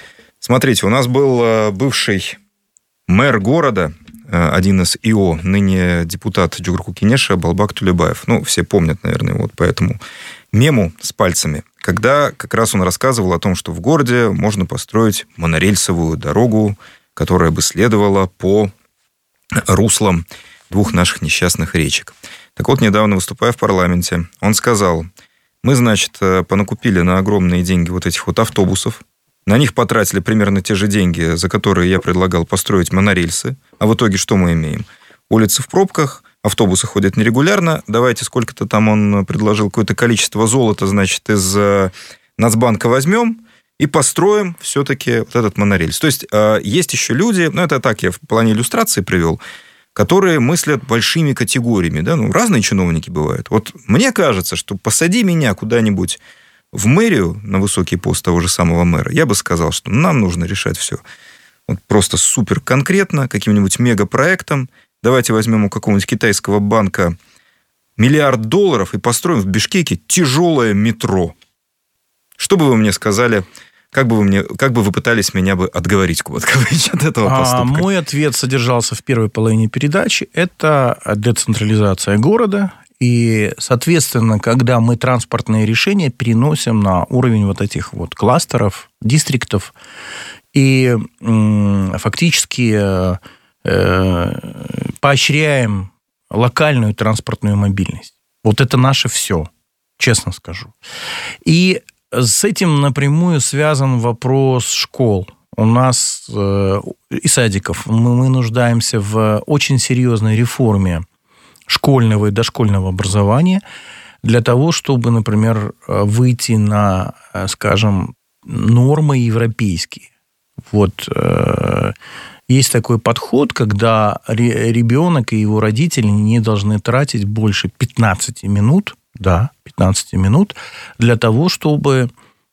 Смотрите, у нас был бывший мэр города, один из ИО, ныне депутат Джугурку-Кенеша Балбак Тулебаев. Ну, все помнят, наверное, вот по этому мему с пальцами. Когда как раз он рассказывал о том, что в городе можно построить монорельсовую дорогу, которая бы следовала по руслам двух наших несчастных речек. Так вот, недавно, выступая в парламенте, он сказал: мы, значит, понакупили на огромные деньги вот этих вот автобусов, на них потратили примерно те же деньги, за которые я предлагал построить монорельсы. А в итоге что мы имеем? Улицы в пробках, автобусы ходят нерегулярно. Давайте сколько-то там он предложил, какое-то количество золота, значит, из Нацбанка возьмем и построим все-таки вот этот монорельс. То есть есть еще люди, ну это так я в плане иллюстрации привел, которые мыслят большими категориями. Да? Ну, разные чиновники бывают. Вот мне кажется, что посади меня куда-нибудь в мэрию, на высокий пост того же самого мэра, я бы сказал, что нам нужно решать все вот просто супер конкретно, каким-нибудь мегапроектом. Давайте возьмем у какого-нибудь китайского банка миллиард долларов и построим в Бишкеке тяжелое метро. Что бы вы мне сказали, как бы вы, мне, как бы вы пытались меня бы отговорить, Кубат Кавыч, от этого поступка? А мой ответ содержался в первой половине передачи. Это децентрализация города. И, соответственно, когда мы транспортные решения переносим на уровень вот этих вот кластеров, дистриктов, и м, фактически э, э, поощряем локальную транспортную мобильность. Вот это наше все, честно скажу. И с этим напрямую связан вопрос школ. У нас э, и садиков. Мы, мы нуждаемся в очень серьезной реформе школьного и дошкольного образования для того, чтобы, например, выйти на, скажем, нормы европейские. Вот есть такой подход, когда ребенок и его родители не должны тратить больше пятнадцать минут, да, пятнадцать минут для того, чтобы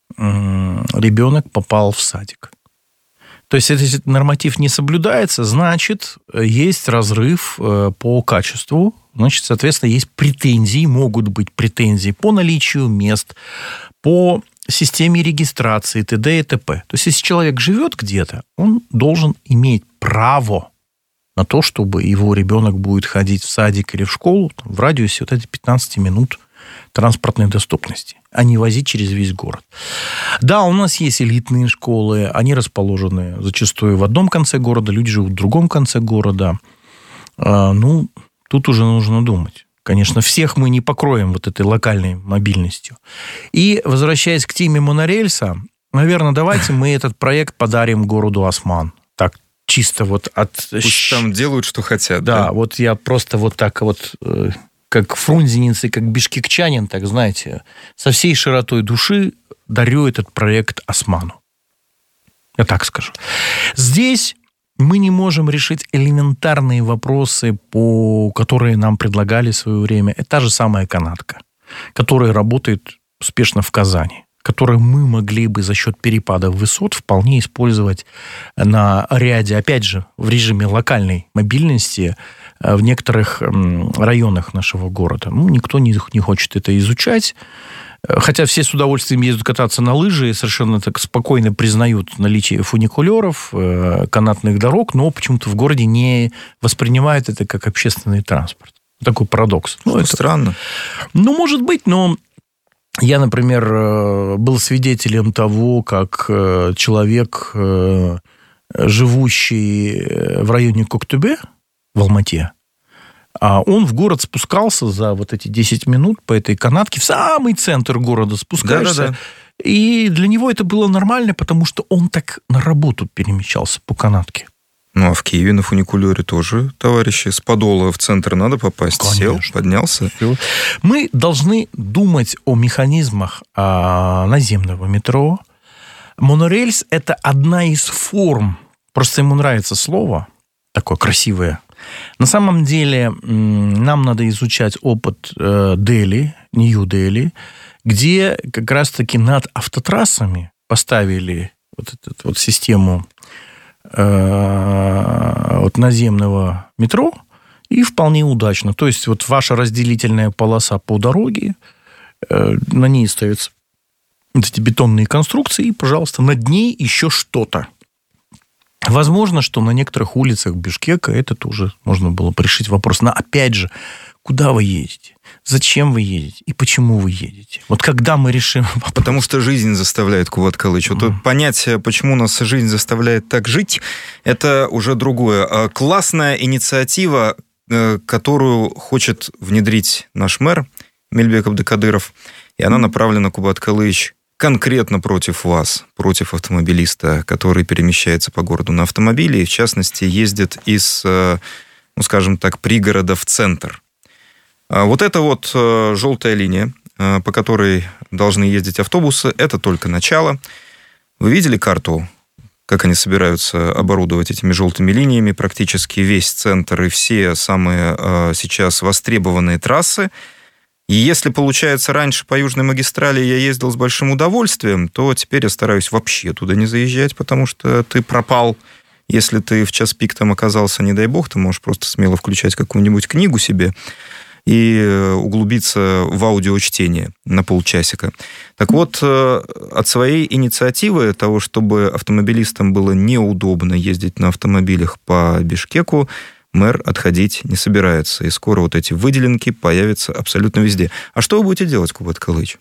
ребенок попал в садик. То есть, если этот норматив не соблюдается, значит, есть разрыв по качеству, значит, соответственно, есть претензии, могут быть претензии по наличию мест, по системе регистрации, т.д. и т.п. То есть, если человек живет где-то, он должен иметь право на то, чтобы его ребенок будет ходить в садик или в школу в радиусе вот этих пятнадцать минут транспортной доступности, а не возить через весь город. Да, у нас есть элитные школы, они расположены зачастую в одном конце города, люди живут в другом конце города. Ну, тут уже нужно думать. Конечно, всех мы не покроем вот этой локальной мобильностью. И, возвращаясь к теме монорельса, наверное, давайте мы этот проект подарим городу Осман. Так, чисто вот от... Пусть там делают, что хотят. Да, да? вот я просто вот так вот... как фрунзенец и как бишкекчанин, так, знаете, со всей широтой души дарю этот проект Осману. Я так скажу. Здесь мы не можем решить элементарные вопросы, по, которые нам предлагали в свое время. Это та же самая канатка, которая работает успешно в Казани, которую мы могли бы за счет перепада высот вполне использовать на ряде, опять же, в режиме локальной мобильности в некоторых районах нашего города. Ну, никто не, не хочет это изучать. Хотя все с удовольствием ездят кататься на лыжи и совершенно так спокойно признают наличие фуникулеров, канатных дорог, но почему-то в городе не воспринимают это как общественный транспорт. Такой парадокс. Ну, это странно. Ну, может быть, но я, например, был свидетелем того, как человек, живущий в районе Коктебе, в Алмате, а он в город спускался за вот эти десять минут по этой канатке, в самый центр города спускаешься. Да, да, да. И для него это было нормально, потому что он так на работу перемещался по канатке. Ну, а в Киеве на фуникулере тоже, товарищи, с Подола в центр надо попасть. Конечно. Сел, поднялся. Мы должны думать о механизмах а, наземного метро. Монорельс – это одна из форм. Просто ему нравится слово, такое красивое. На самом деле нам надо изучать опыт Дели, Нью-Дели, где как раз-таки над автотрассами поставили вот эту вот систему э, вот наземного метро, и вполне удачно. То есть вот ваша разделительная полоса по дороге, э, на ней ставятся вот эти бетонные конструкции, и, пожалуйста, над ней еще что-то. Возможно, что на некоторых улицах Бишкека это тоже можно было бы решить вопрос. Но опять же, куда вы едете? Зачем вы едете? И почему вы едете? Вот когда мы решим вопрос? Потому что жизнь заставляет, Кубат Калыч. Вот mm. понять, почему нас жизнь заставляет так жить, это уже другое. Классная инициатива, которую хочет внедрить наш мэр Мельбек Абдыкадыров, и она направлена, Кубат Калыч, конкретно против вас, против автомобилиста, который перемещается по городу на автомобиле и, в частности, ездит из, ну, скажем так, пригорода в центр. Вот эта вот желтая линия, по которой должны ездить автобусы, это только начало. Вы видели карту, как они собираются оборудовать этими желтыми линиями практически весь центр и все самые сейчас востребованные трассы? И если, получается, раньше по Южной магистрали я ездил с большим удовольствием, то теперь я стараюсь вообще туда не заезжать, потому что ты пропал. Если ты в час пик там оказался, не дай бог, ты можешь просто смело включать какую-нибудь книгу себе и углубиться в аудиочтение на полчасика. Так вот, от своей инициативы того, чтобы автомобилистам было неудобно ездить на автомобилях по Бишкеку, мэр отходить не собирается. И скоро вот эти выделенки появятся абсолютно везде. А что вы будете делать, Кубат Калыч?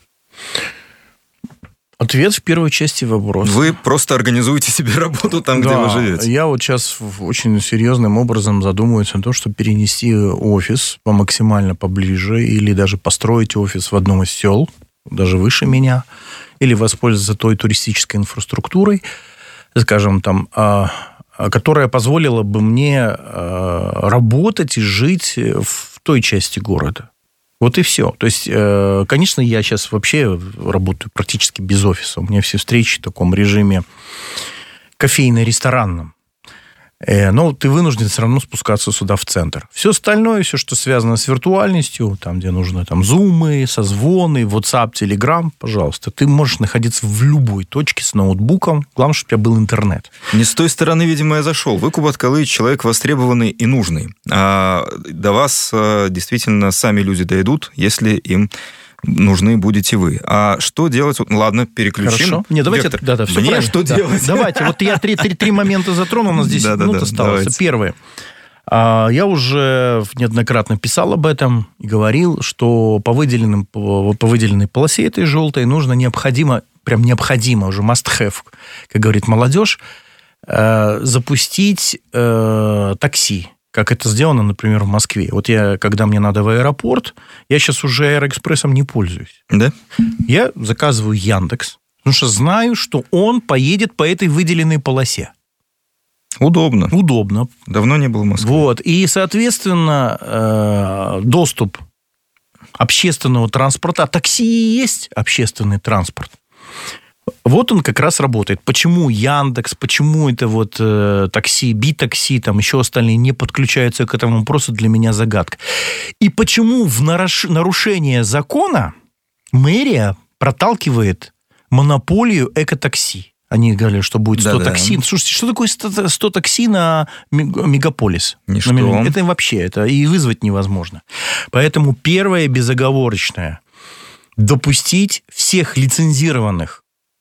Ответ в первой части вопроса. Вы просто организуете себе работу там, да, где вы живете. Я вот сейчас очень серьезным образом задумываюсь о том, чтобы перенести офис по максимально поближе или даже построить офис в одном из сел, даже выше меня, или воспользоваться той туристической инфраструктурой, скажем, там, которая позволила бы мне работать и жить в той части города. Вот и все. То есть, конечно, я сейчас вообще работаю практически без офиса. У меня все встречи в таком режиме кофейно-ресторанном. Но ты вынужден все равно спускаться сюда в центр. Все остальное, все, что связано с виртуальностью, там, где нужно там зумы, созвоны, WhatsApp, Telegram, пожалуйста, ты можешь находиться в любой точке с ноутбуком. Главное, чтобы у тебя был интернет. Не с той стороны, видимо, я зашел. Вы, Кубат Калыч, человек востребованный и нужный. А до вас действительно сами люди дойдут, если им нужны будете вы. А что делать? Ладно, переключим. Хорошо. Не, давайте, да, да, все Мне правильно. что да. делать? Давайте. Вот я три, три, три момента затронул, у нас десять да, минут да, да, осталось. Давайте. Первое. Я уже неоднократно писал об этом и говорил, что по, выделенным, по выделенной полосе этой желтой нужно необходимо, прям необходимо, уже must have, как говорит молодежь, запустить такси. Как это сделано, например, в Москве. Вот я, когда мне надо в аэропорт, я сейчас уже Аэроэкспрессом не пользуюсь. Да? Я заказываю Яндекс, потому что знаю, что он поедет по этой выделенной полосе. Удобно. Удобно. Давно не был в Москве. Вот. И, соответственно, доступ общественного транспорта. Такси и есть общественный транспорт. Вот он как раз работает. Почему Яндекс, почему это вот э, такси, Би-такси, там еще остальные не подключаются к этому вопросу, для меня загадка. И почему в наруш... нарушение закона мэрия проталкивает монополию экотакси? Они говорили, что будет сто да, такси. Да. Слушайте, что такое сто, сто такси на мегаполис? Ничто. На, это вообще, это и вызвать невозможно. Поэтому первое безоговорочное – допустить всех лицензированных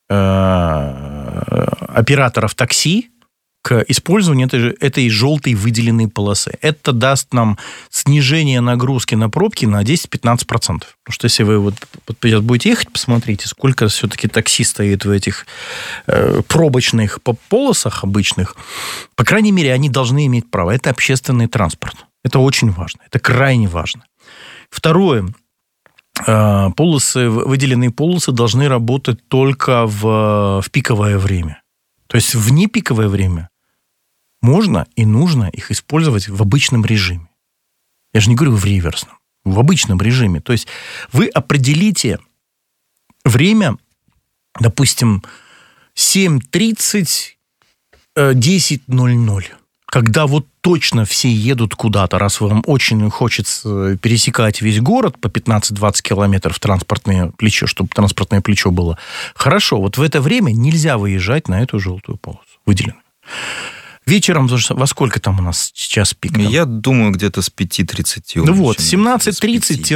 операторов такси к использованию этой, этой желтой выделенной полосы. Это даст нам снижение нагрузки на пробки на десять-пятнадцать процентов. Потому что если вы вот, вот будете ехать, посмотрите, сколько все-таки такси стоит в этих э, пробочных полосах обычных. По крайней мере, они должны иметь право. Это общественный транспорт. Это очень важно. Это крайне важно. Второе. Полосы, выделенные полосы должны работать только в, в пиковое время. То есть в непиковое время можно и нужно их использовать в обычном режиме. Я же не говорю в реверсном. В обычном режиме. То есть вы определите время, допустим, семь тридцать, десять ноль ноль. Когда вот точно все едут куда-то, раз вам очень хочется пересекать весь город по пятнадцать-двадцать километров транспортное плечо, чтобы транспортное плечо было. Хорошо, вот в это время нельзя выезжать на эту желтую полосу, выделенную. Вечером, во сколько там у нас сейчас пик? Там? Я думаю, где-то с пяти тридцати. Ну вот, семнадцать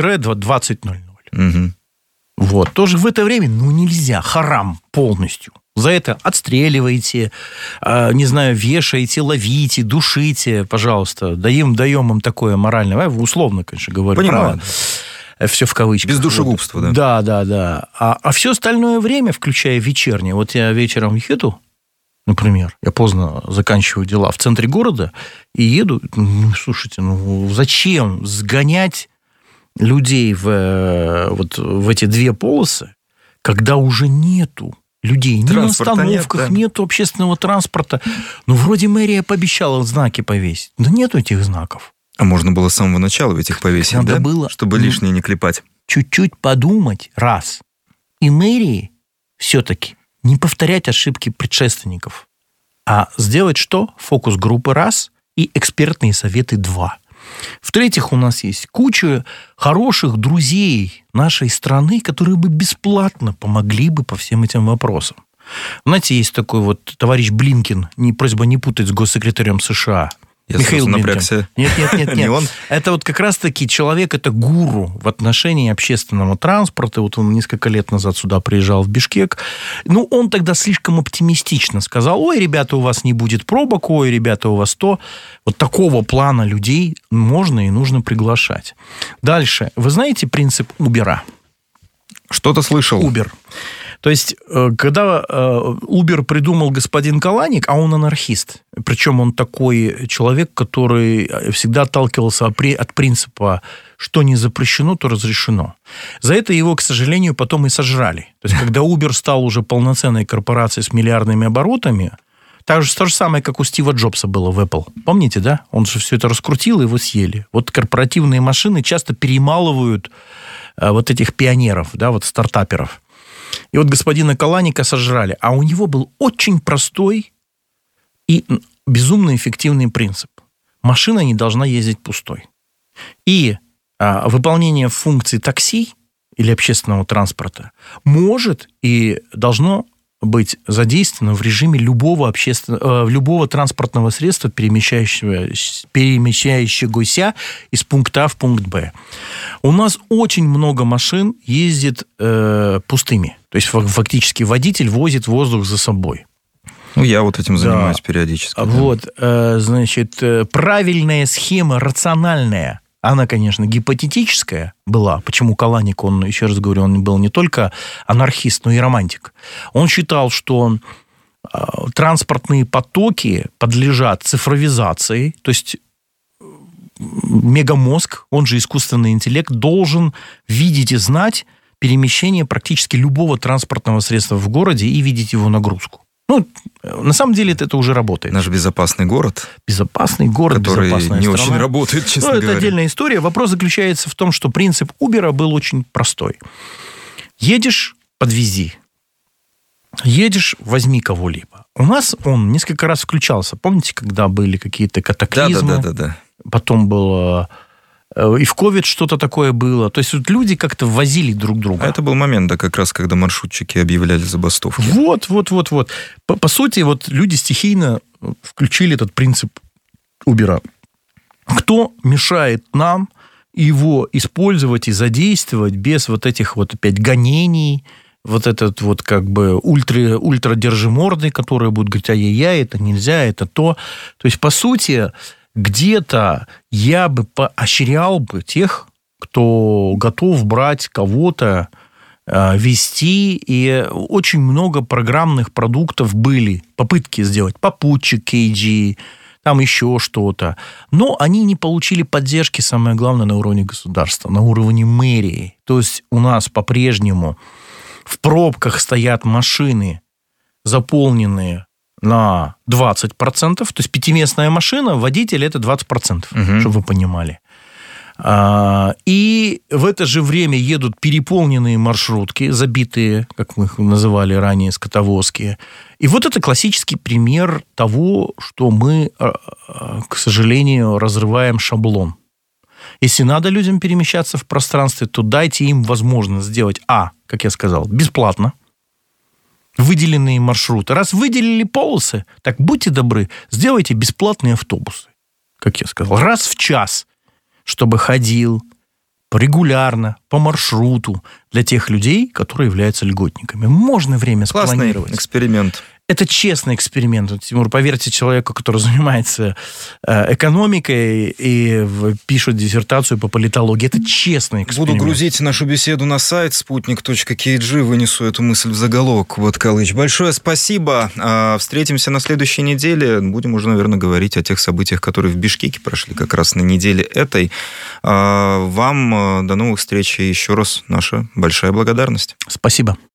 тридцать-двадцать ноль ноль. Угу. Вот, тоже в это время, ну, нельзя, харам полностью. За это отстреливайте, не знаю, вешаете, ловите, душите, пожалуйста. Даем, даем им такое моральное, условно, конечно, говорю. Понимаю. Право. Все в кавычках. Без душегубства, вот. да. Да, да, да. А, а все остальное время, включая вечернее, вот я вечером еду, например, я поздно заканчиваю дела в центре города и еду, ну, слушайте, ну зачем сгонять людей в, вот, в эти две полосы, когда уже нету людей, ни на остановках, нет, да. Нету общественного транспорта. Ну, вроде мэрия пообещала знаки повесить. Да нету этих знаков. А можно было с самого начала ведь их повесить, Надо да? было чтобы лишнее не клепать. Чуть-чуть подумать, раз. И мэрии все-таки не повторять ошибки предшественников, а сделать что? Фокус-группы раз и экспертные советы два. В-третьих, у нас есть куча хороших друзей нашей страны, которые бы бесплатно помогли бы по всем этим вопросам. Знаете, есть такой вот товарищ Блинкин, не, просьба не путать с госсекретарем США. Я Михаил напрягся. Нет, нет, нет, нет. Не он? Это вот как раз-таки человек, это гуру в отношении общественного транспорта. Вот он несколько лет назад сюда приезжал в Бишкек. Ну, он тогда слишком оптимистично сказал: ой, ребята, у вас не будет пробок, ой, ребята, у вас то. Вот такого плана людей можно и нужно приглашать. Дальше. Вы знаете принцип Uber? Что-то слышал. Uber. То есть, когда Uber придумал господин Каланик, а он анархист, причем он такой человек, который всегда отталкивался от принципа, что не запрещено, то разрешено. За это его, к сожалению, потом и сожрали. То есть, когда Uber стал уже полноценной корпорацией с миллиардными оборотами, так же, то же самое, как у Стива Джобса было в Apple. Помните, да? Он же все это раскрутил, и его съели. Вот корпоративные машины часто перемалывают вот этих пионеров, да, вот стартаперов. И вот господина Каланика сожрали. А у него был очень простой и безумно эффективный принцип. Машина не должна ездить пустой. И а, выполнение функций такси или общественного транспорта может и должно быть задействовано в режиме любого, общественного, любого транспортного средства, перемещающего, перемещающегося из пункта А в пункт Б. У нас очень много машин ездит э, пустыми. То есть, фактически, водитель возит воздух за собой. Ну, я вот этим занимаюсь да. периодически. Вот, да. э, значит, правильная схема, рациональная, она, конечно, гипотетическая была. Почему Каланик, он, еще раз говорю, он был не только анархист, но и романтик. Он считал, что э, транспортные потоки подлежат цифровизации, то есть мегамозг, он же искусственный интеллект, должен видеть и знать перемещение практически любого транспортного средства в городе и видеть его нагрузку. Ну, на самом деле это уже работает. Наш безопасный город. Безопасный город, который безопасная не страна. очень работает, честно ну, говоря. Это отдельная история. Вопрос заключается в том, что принцип Uber был очень простой. Едешь – подвези. Едешь – возьми кого-либо. У нас он несколько раз включался. Помните, когда были какие-то катаклизмы? Да, да, да, да, да. Потом было... И в ковид что-то такое было. То есть вот люди как-то возили друг друга. А это был момент, да, как раз, когда маршрутчики объявляли забастовки. Вот, вот, вот, вот. По, по сути, вот люди стихийно включили этот принцип Uber. Кто мешает нам его использовать и задействовать без вот этих вот опять гонений, вот этот вот как бы ультра, ультрадержиморды, которые будут говорить: ай-яй-яй, это нельзя, это то. То есть, по сути... Где-то я бы поощрял бы тех, кто готов брать кого-то, вести. И очень много программных продуктов были. Попытки сделать попутчик кей джи, там еще что-то. Но они не получили поддержки, самое главное, на уровне государства, на уровне мэрии. То есть у нас по-прежнему в пробках стоят машины, заполненные на двадцать процентов, то есть пятиместная машина, водитель – это двадцать процентов, угу. чтобы вы понимали. И в это же время едут переполненные маршрутки, забитые, как мы их называли ранее, скотовозки. И вот это классический пример того, что мы, к сожалению, разрываем шаблон. Если надо людям перемещаться в пространстве, то дайте им возможность сделать, а, как я сказал, бесплатно, выделенные маршруты. Раз выделили полосы, так будьте добры, сделайте бесплатные автобусы, как я сказал, раз в час, чтобы ходил регулярно, по маршруту для тех людей, которые являются льготниками. Можно время спланировать. Классный эксперимент. Это честный эксперимент. Тимур, поверьте человеку, который занимается экономикой и пишет диссертацию по политологии. Это честный эксперимент. Буду грузить нашу беседу на сайт спутник точка кей джи, вынесу эту мысль в заголовок. Вот, Калыч, большое спасибо. Встретимся на следующей неделе. Будем уже, наверное, говорить о тех событиях, которые в Бишкеке прошли как раз на неделе этой. Вам до новых встреч и еще раз наша большая благодарность. Спасибо.